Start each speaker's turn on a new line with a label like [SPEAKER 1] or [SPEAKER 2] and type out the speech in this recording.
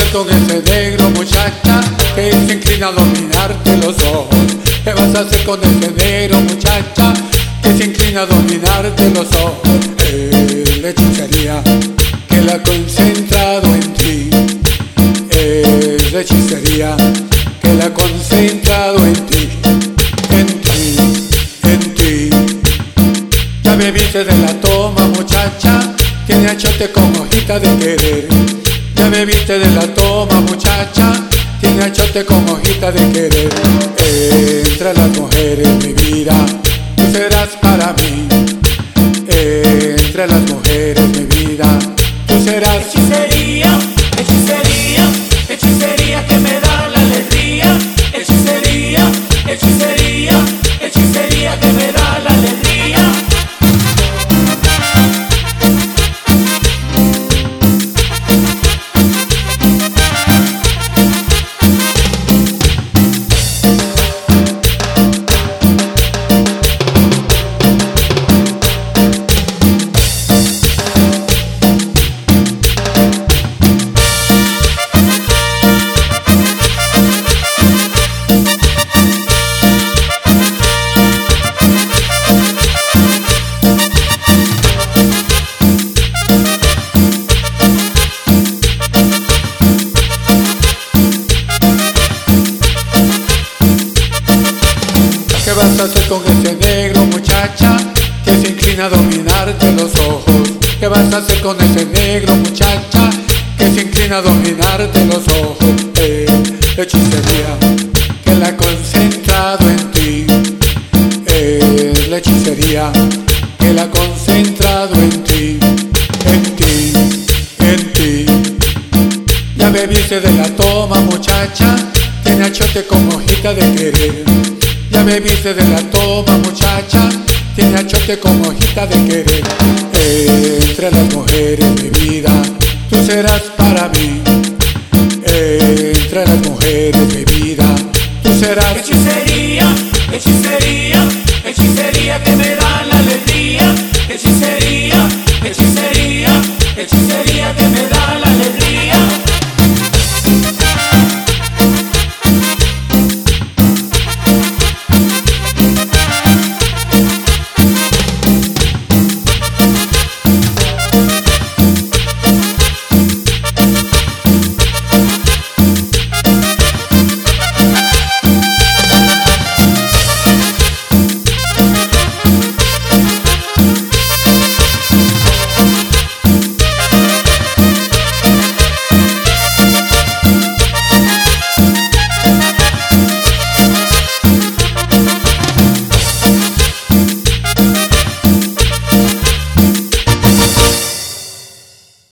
[SPEAKER 1] hacer con ese negro, muchacha, que se inclina a dominarte los ojos? ¿Qué vas a hacer con ese negro, muchacha, que se inclina a dominarte los ojos? La hechicería que la ha concentrado en ti. La hechicería que la ha concentrado en ti. En ti, en ti. Ya bebiste de la toma, muchacha, tiene achote con hojita de querer. Ya bebiste de la toma, muchacha, tiene achote con hojita de querer. Entre las mujeres, mi vida, tú serás para mí. Entre las mujeres, mi vida, tú serás.
[SPEAKER 2] Hechicería, hechicería, hechicería que me da la alegría. Hechicería, hechicería, hechicería que me da la alegría.
[SPEAKER 1] ¿Qué vas a hacer con ese negro, muchacha, que se inclina a dominarte los ojos? ¿Qué vas a hacer con ese negro, muchacha, que se inclina a dominarte los ojos? La hechicería que la ha concentrado en ti. La hechicería que la ha concentrado en ti. En ti, en ti. Ya bebiste de la toma, muchacha, tiene achote con hojita de querer. Ya bebiste de la toma, muchacha, tiene achote con hojita de querer. Entre las mujeres, mi vida, tú serás